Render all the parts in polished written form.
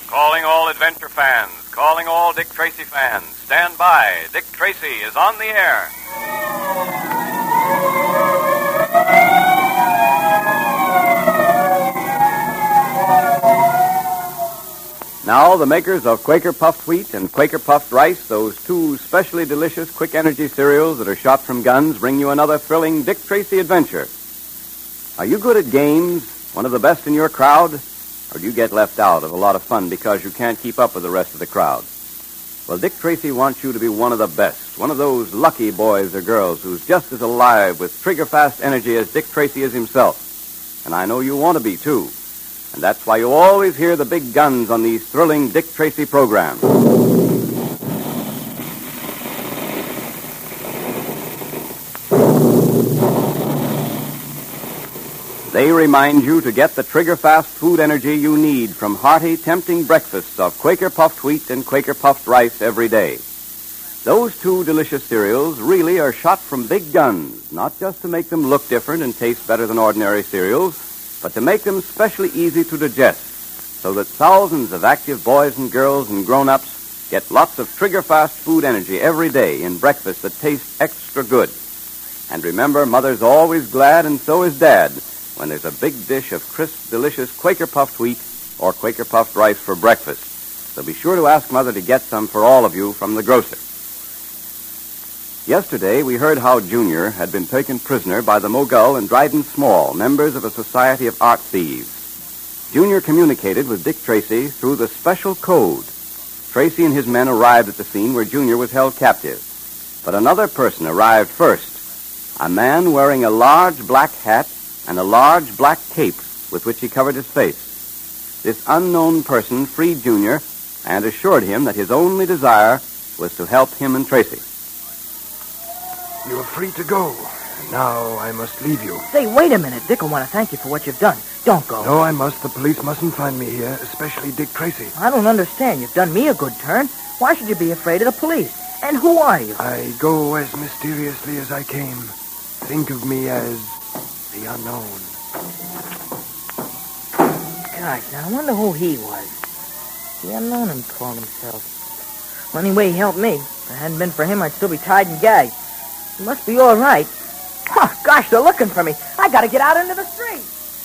Calling all adventure fans, calling all Dick Tracy fans. Stand by. Dick Tracy is on the air. Now, the makers of Quaker Puffed Wheat and Quaker Puffed Rice, those two specially delicious quick energy cereals that are shot from guns, bring you another thrilling Dick Tracy adventure. Are you good at games, one of the best in your crowd? Or do you get left out of a lot of fun because you can't keep up with the rest of the crowd? Well, Dick Tracy wants you to be one of the best, one of those lucky boys or girls who's just as alive with trigger-fast energy as Dick Tracy is himself. And I know you want to be, too. And that's why you always hear the big guns on these thrilling Dick Tracy programs. They remind you to get the trigger-fast food energy you need from hearty, tempting breakfasts of Quaker Puffed Wheat and Quaker Puffed Rice every day. Those two delicious cereals really are shot from big guns, not just to make them look different and taste better than ordinary cereals, but to make them specially easy to digest, so that thousands of active boys and girls and grown-ups get lots of trigger-fast food energy every day in breakfast that tastes extra good. And remember, Mother's always glad, and so is Dad, when there's a big dish of crisp, delicious Quaker Puffed Wheat or Quaker Puffed Rice for breakfast. So be sure to ask Mother to get some for all of you from the grocer. Yesterday, we heard how Junior had been taken prisoner by the Mogul and Dryden Small, members of a society of art thieves. Junior communicated with Dick Tracy through the special code. Tracy and his men arrived at the scene where Junior was held captive. But another person arrived first, a man wearing a large black hat and a large black cape with which he covered his face. This unknown person freed Junior and assured him that his only desire was to help him and Tracy. You are free to go. Now I must leave you. Say, wait a minute. Dick will want to thank you for what you've done. Don't go. No, I must. The police mustn't find me here, especially Dick Tracy. I don't understand. You've done me a good turn. Why should you be afraid of the police? And who are you? I go as mysteriously as I came. Think of me as the unknown. Gosh, now I wonder who he was. The unknown him called himself. Well, anyway, he helped me. If it hadn't been for him, I'd still be tied and gagged. He must be all right. Oh, gosh, they're looking for me. I gotta get out into the street.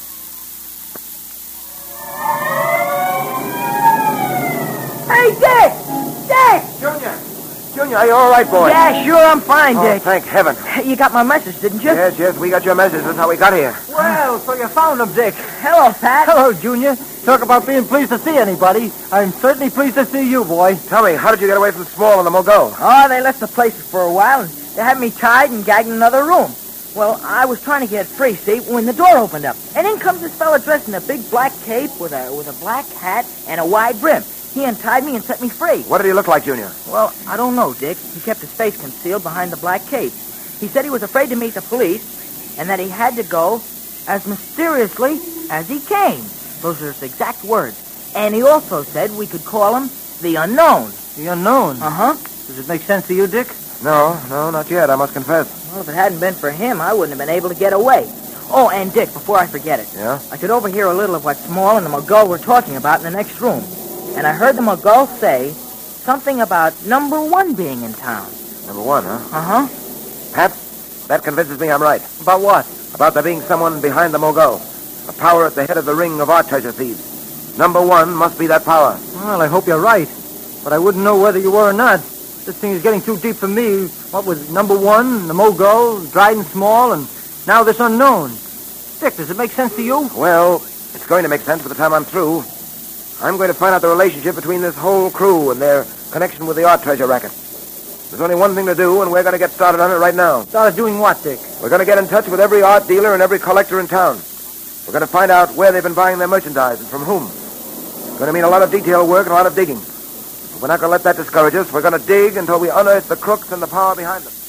Hey, Dick! Dick! Junior, are you all right, boy? Yeah, sure, I'm fine, Oh, Dick. thank heaven. You got my message, didn't you? Yes, we got your message. That's how we got here. Well, so you found him, Dick. Hello, Pat. Hello, Junior. Talk about being pleased to see anybody. I'm certainly pleased to see you, boy. Tell me, how did you get away from Small and the Mogul? Oh, they left the place for a while, and they had me tied and gagged in another room. Well, I was trying to get free, see, when the door opened up. And in comes this fella dressed in a big black cape with a black hat and a wide brim. He untied me and set me free. What did he look like, Junior? Well, I don't know, Dick. He kept his face concealed behind the black cape. He said he was afraid to meet the police and that he had to go as mysteriously as he came. Those are his exact words. And he also said we could call him the Unknown. The unknown? Uh-huh. Does it make sense to you, Dick? No, not yet, I must confess. Well, if it hadn't been for him, I wouldn't have been able to get away. Oh, and Dick, before I forget it. Yeah? I could overhear a little of what Small and the Mogul were talking about in the next room. And I heard the Mogul say something about number 1 being in town. Number 1, huh? Uh-huh. Pat, that convinces me I'm right. About what? About there being someone behind the Mogul. A power at the head of the ring of art treasure thieves. Number 1 must be that power. Well, I hope you're right. But I wouldn't know whether you were or not. This thing is getting too deep for me. What with number 1, the Mogul, Dryden Small, and now this unknown. Dick, does it make sense to you? Well, it's going to make sense by the time I'm through. I'm going to find out the relationship between this whole crew and their connection with the art treasure racket. There's only one thing to do, and we're going to get started on it right now. Started doing what, Dick? We're going to get in touch with every art dealer and every collector in town. We're going to find out where they've been buying their merchandise and from whom. It's going to mean a lot of detail work and a lot of digging. We're not going to let that discourage us. We're going to dig until we unearth the crooks and the power behind them.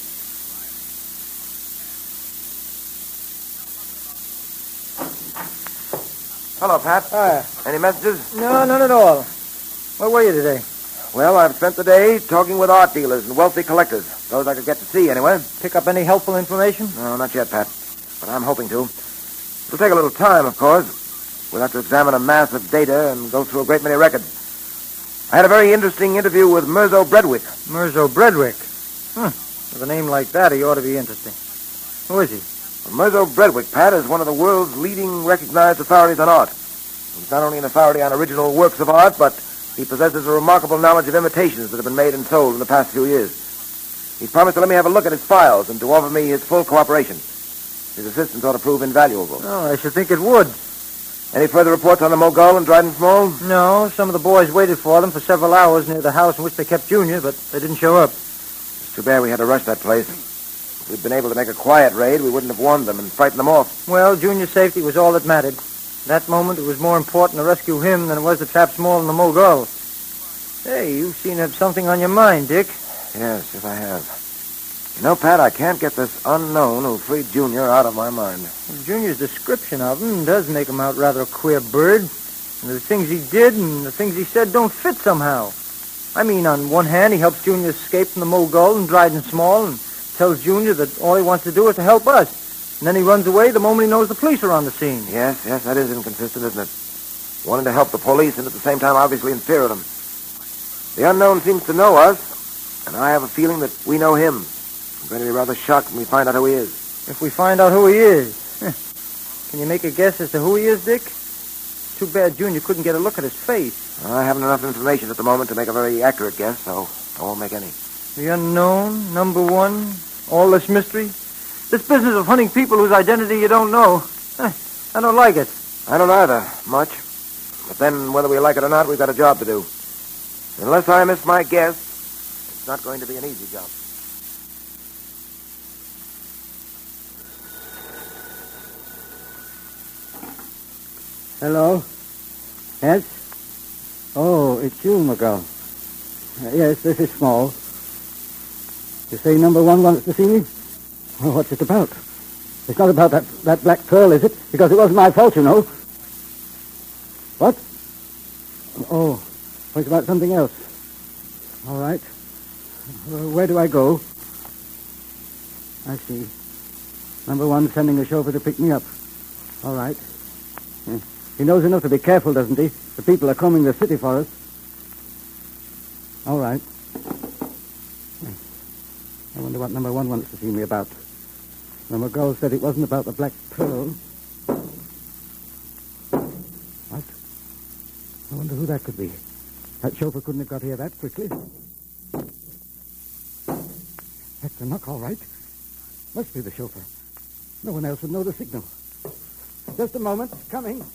Hello, Pat. Any messages? No, none at all. Where were you today? Well, I've spent the day talking with art dealers and wealthy collectors. Those I could get to see, anyway. Pick up any helpful information? No, not yet, Pat. But I'm hoping to. It'll take a little time, of course. We'll have to examine a mass of data and go through a great many records. I had a very interesting interview with Mirzo Bredwick. Mirzo Bredwick. With a name like that, he ought to be interesting. Who is he? Mirzo Bredwick, Pat, is one of the world's leading recognized authorities on art. He's not only an authority on original works of art, but he possesses a remarkable knowledge of imitations that have been made and sold in the past few years. He's promised to let me have a look at his files and to offer me his full cooperation. His assistance ought to prove invaluable. Oh, I should think it would. Any further reports on the Mogul and Dryden Small? No, some of the boys waited for them for several hours near the house in which they kept Junior, but they didn't show up. It's too bad we had to rush that place. If we'd been able to make a quiet raid, we wouldn't have warned them and frightened them off. Well, Junior's safety was all that mattered. At that moment, it was more important to rescue him than it was to trap Small and the Mogul. Hey, you seem to have something on your mind, Dick. Yes, I have. You know, Pat, I can't get this unknown who freed Junior out of my mind. Well, Junior's description of him does make him out rather a queer bird. And the things he did and the things he said don't fit somehow. I mean, on one hand, he helps Junior escape from the Mogul and Dryden Small and tells Junior that all he wants to do is to help us. And then he runs away the moment he knows the police are on the scene. Yes, that is inconsistent, isn't it? Wanting to help the police and at the same time obviously in fear of them. The unknown seems to know us, and I have a feeling that we know him. I'm going to be rather shocked when we find out who he is. If we find out who he is. Can you make a guess as to who he is, Dick? Too bad Junior couldn't get a look at his face. I haven't enough information at the moment to make a very accurate guess, so I won't make any. The unknown, number one, all this mystery. This business of hunting people whose identity you don't know. I don't like it. I don't either, much. But then, whether we like it or not, we've got a job to do. Unless I miss my guess, it's not going to be an easy job. Hello? Yes? Oh, it's you, McGill. Yes, this is Small. You say number one wants to see me? Well, what's it about? It's not about that black pearl, is it? Because it wasn't my fault, you know. What? Oh, it's about something else. All right. Where do I go? I see. Number one sending a chauffeur to pick me up. All right. He knows enough to be careful, doesn't he? The people are combing the city for us. All right. I wonder what number one wants to see me about. The girl said it wasn't about the black pearl. What? I wonder who that could be. That chauffeur couldn't have got here that quickly. That's the knock, all right. Must be the chauffeur. No one else would know the signal. Just a moment. Coming.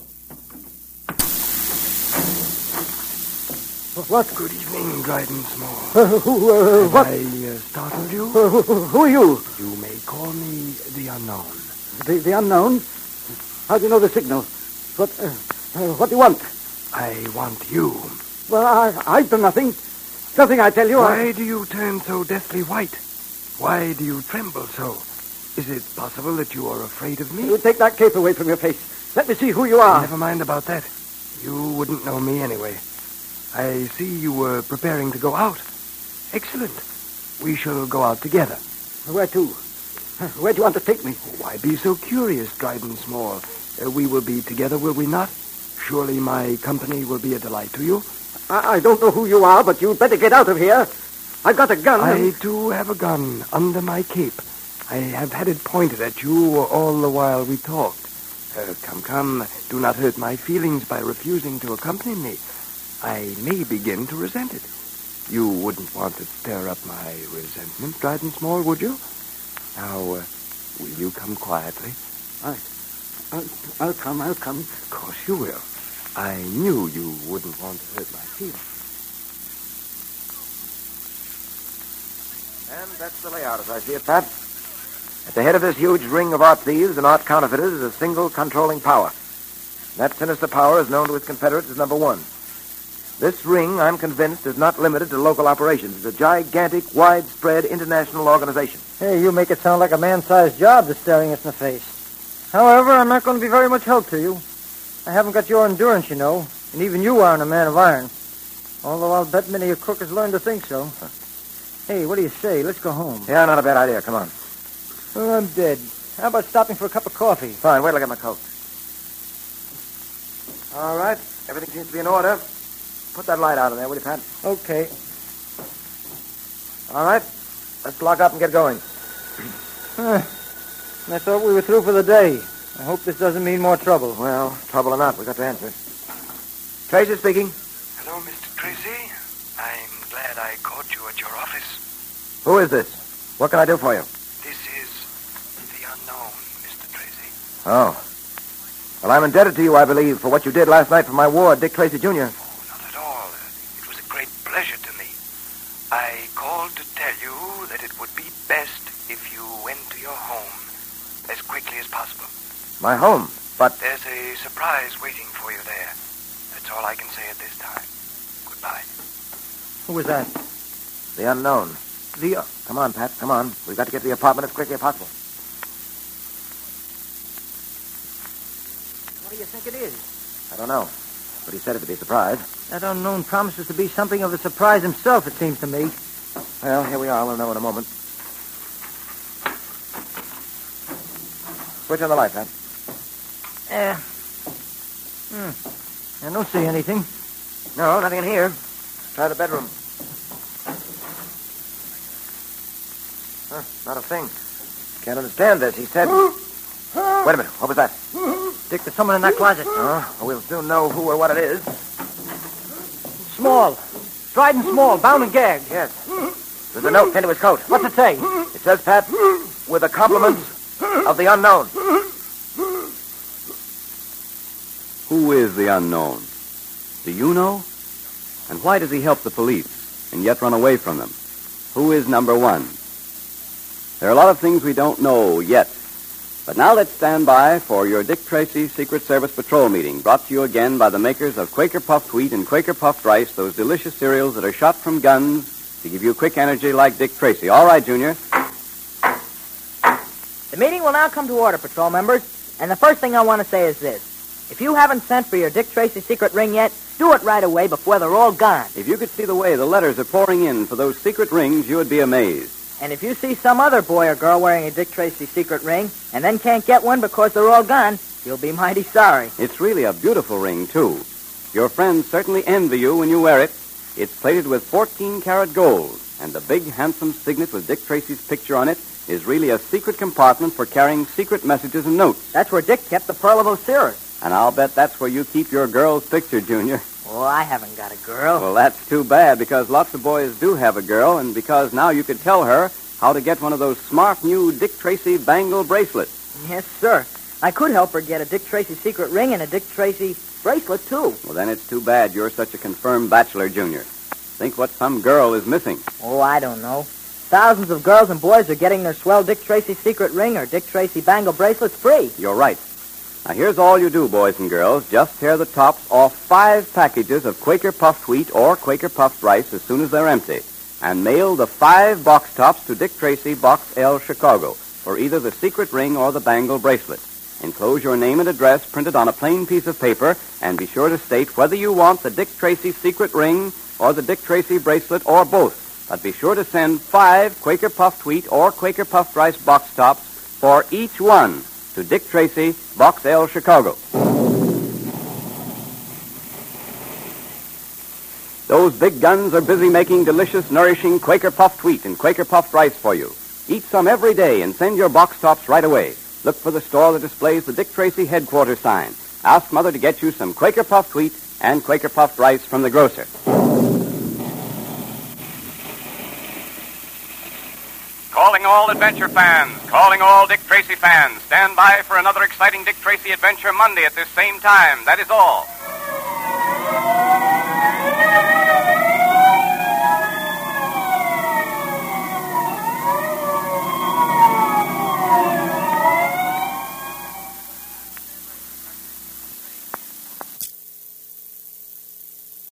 What? Good evening, Dryden Small. What? I startled you? Who are you? You may call me the Unknown. The unknown? How do you know the signal? What do you want? I want you. Well, I've done nothing. Nothing, I tell you. Why do you turn so deathly white? Why do you tremble so? Is it possible that you are afraid of me? You take that cape away from your face. Let me see who you are. Never mind about that. You wouldn't know me anyway. I see you were preparing to go out. Excellent. We shall go out together. Where to? Where do you want to take me? Why be so curious, Dryden Small? We will be together, will we not? Surely my company will be a delight to you. I don't know who you are, but you'd better get out of here. I've got a gun. I, too, have a gun under my cape. I have had it pointed at you all the while we talked. Come, do not hurt my feelings by refusing to accompany me. I may begin to resent it. You wouldn't want to stir up my resentment, Dryden Small, would you? Now, will you come quietly? I'll come. Of course you will. I knew you wouldn't want to hurt my feelings. And that's the layout as I see it, Pat. At the head of this huge ring of art thieves and art counterfeiters is a single controlling power. That sinister power is known to its confederates as number one. This ring, I'm convinced, is not limited to local operations. It's a gigantic, widespread international organization. Hey, you make it sound like a man-sized job that's staring us in the face. However, I'm not going to be very much help to you. I haven't got your endurance, you know, and even you aren't a man of iron. Although I'll bet many a crook has learned to think so. Hey, what do you say? Let's go home. Yeah, not a bad idea. Come on. Oh, I'm dead. How about stopping for a cup of coffee? Fine, wait till I get my coat. All right, everything seems to be in order. Put that light out in there, will you, Pat? Okay. All right. Let's lock up and get going. I thought we were through for the day. I hope this doesn't mean more trouble. Well, trouble or not, we got to answer it. Tracy speaking. Hello, Mr. Tracy. I'm glad I caught you at your office. Who is this? What can I do for you? This is the unknown, Mr. Tracy. Oh. Well, I'm indebted to you, I believe, for what you did last night for my ward, Dick Tracy, Jr. Oh, not at all. It was a great pleasure to me. I called to tell you that it would be best if you went to your home as quickly as possible. My home? But... There's a surprise waiting for you there. That's all I can say at this time. Goodbye. Who was that? The unknown. Come on, Pat, come on. We've got to get to the apartment as quickly as possible. What do you think it is? I don't know. But he said it to be a surprise. That unknown promises to be something of a surprise himself, it seems to me. Well, here we are. We'll know in a moment. Switch on the light, Pat. I don't see anything. No, nothing in here. Try the bedroom. Not a thing. Can't understand this. He said... Wait a minute. What was that? Dick, there's someone in that closet. We'll soon know who or what it is. Small. Dryden Small, bound and gagged. Yes. There's a note pinned to his coat. What's it say? It says, Pat, with the compliments of the unknown. Who is the unknown? Do you know? And why does he help the police and yet run away from them? Who is number one? There are a lot of things we don't know yet. But now let's stand by for your Dick Tracy Secret Service Patrol meeting, brought to you again by the makers of Quaker Puffed Wheat and Quaker Puffed Rice, those delicious cereals that are shot from guns to give you quick energy like Dick Tracy. All right, Junior. The meeting will now come to order, patrol members. And the first thing I want to say is this. If you haven't sent for your Dick Tracy secret ring yet, do it right away before they're all gone. If you could see the way the letters are pouring in for those secret rings, you would be amazed. And if you see some other boy or girl wearing a Dick Tracy secret ring and then can't get one because they're all gone, you'll be mighty sorry. It's really a beautiful ring, too. Your friends certainly envy you when you wear it. It's plated with 14-karat gold, and the big, handsome signet with Dick Tracy's picture on it is really a secret compartment for carrying secret messages and notes. That's where Dick kept the Pearl of Osiris. And I'll bet that's where you keep your girl's picture, Junior. Oh, I haven't got a girl. Well, that's too bad, because lots of boys do have a girl, and because now you could tell her how to get one of those smart new Dick Tracy bangle bracelets. Yes, sir. I could help her get a Dick Tracy secret ring and a Dick Tracy bracelet, too. Well, then it's too bad you're such a confirmed bachelor, Junior. Think what some girl is missing. Oh, I don't know. Thousands of girls and boys are getting their swell Dick Tracy secret ring or Dick Tracy bangle bracelets free. You're right. Now, here's all you do, boys and girls. Just tear the tops off 5 packages of Quaker Puffed Wheat or Quaker Puffed Rice as soon as they're empty, and mail the 5 box tops to Dick Tracy, Box L, Chicago, for either the secret ring or the bangle bracelet. Enclose your name and address printed on a plain piece of paper, and be sure to state whether you want the Dick Tracy secret ring or the Dick Tracy bracelet or both. But be sure to send 5 Quaker Puffed Wheat or Quaker Puffed Rice box tops for each one to Dick Tracy, Box L, Chicago. Those big guns are busy making delicious, nourishing Quaker Puffed Wheat and Quaker Puffed Rice for you. Eat some every day and send your box tops right away. Look for the store that displays the Dick Tracy headquarters sign. Ask Mother to get you some Quaker Puffed Wheat and Quaker Puffed Rice from the grocer. Calling all adventure fans, calling all Dick Tracy fans. Stand by for another exciting Dick Tracy adventure Monday at this same time. That is all.